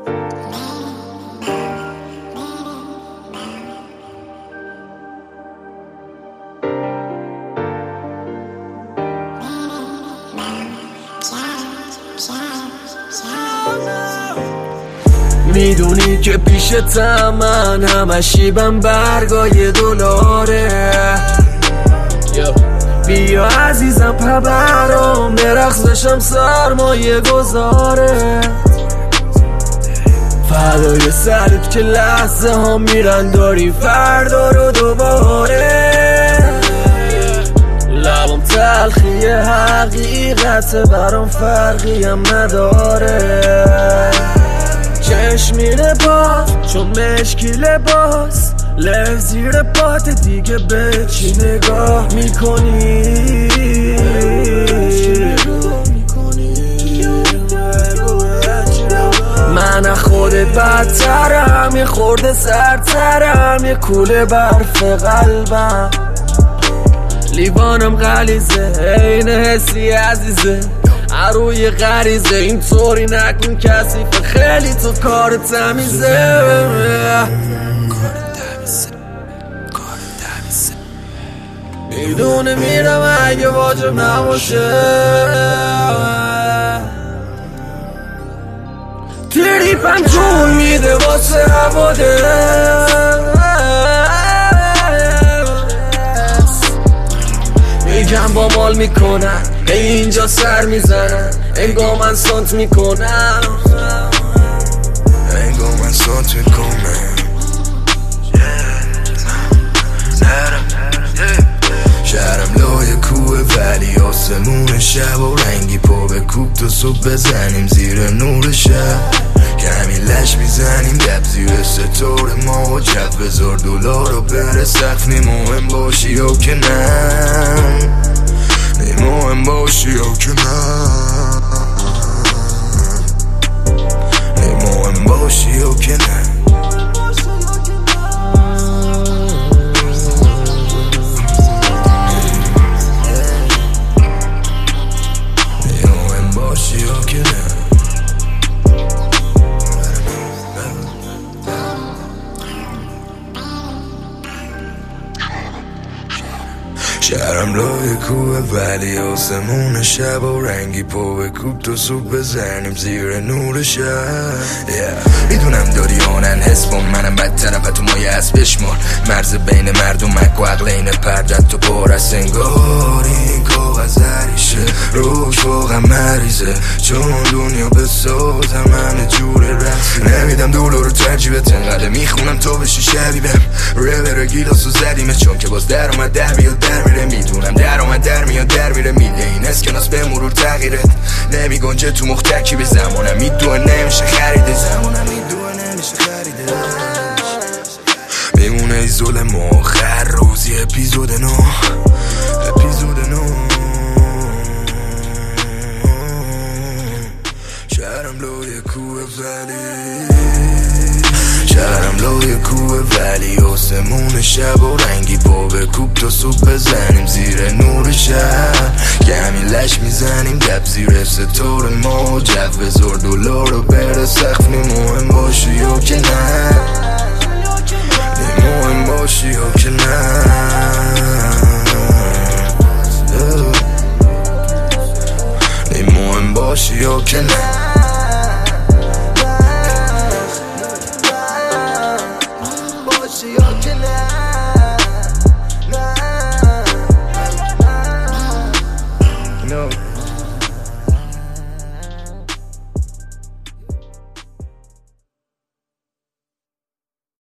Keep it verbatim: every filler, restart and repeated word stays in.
میدونی که پیشتم من همش شیبم برگای دلاره. بیا عزیزم پبرام برقصشم سرمایه گذاره. فدای سرت که لحظه ها میرن داری فردا رو دوباره. لبم تلخی حقیقت برام فرقی هم نداره. چشم میره باز چون مشکی لباس لف زیر پات دیگه به چی نگاه میکنی؟ من از خودت بدترم، یه خورده سرترم، یه کوله برف قلبم. لیوانم غلیزه عین حسی عزیزه عروی غریزه. اینطوری نکن کثیفه خیلی تو کار تمیزه. میدونه میرم اگه واجب نباشه. تریپم جون میده واسه هواده. میگم با مال میکنن اینجا سر میزنن انگار من سانت میکنم. انگار من سانت میکنم. شهرم لای کوه ولی آسمون شب و رنگی پا به کوب تا صبح بزنیم زیر نور شب. کمی لش میزنیم دب زیر ستاره ما و جب بزار دلار رو بره سقف. مهم باشی یا که نه، مهم باشی یا که نه، مهم باشی یا که نه. شهرم لای کوه ولی آسمون شب و رنگی پا به کوب تا صبح بزنیم زیر نور شب. yeah. میدونم داری آنن حس با منم بدترم و تو مایه از بشمار. مرز بین مرد و مک و عقل اینه پردت تو بار از انگار این کاغذ هریشه روش واقعا مریضه چون دنیا بسازم همه جور رسی. نمیدم دولو رو ترجیبت انقدر میخونم تا بشی شبیبم. ریور گیلاسو زدیمه چون که باز در اومد در بیاد در میره. میدونم در اومد در میاد در میره. میله این اسکناس به مرور تغییرت نمی گنجه تو مختکی به زمانم میدوه نمیشه خریده. زمانم میدوه نمیشه خریده. میمونه ای ظلم آخر روزی اپیزود نو اپیزود نو. شهرم لای کوه ولی شهرم لای کوه ولی آسمون شب و رنگی پا به کوب تا صبح بزنیم زیر نور شب. کمی لش میزنیم دب زیر ستاره ما و جو بزار دلار رو بره سقف. مهم باشی یا که نه، مهم باشی یا که نه، مهم باشی یا که نه. No.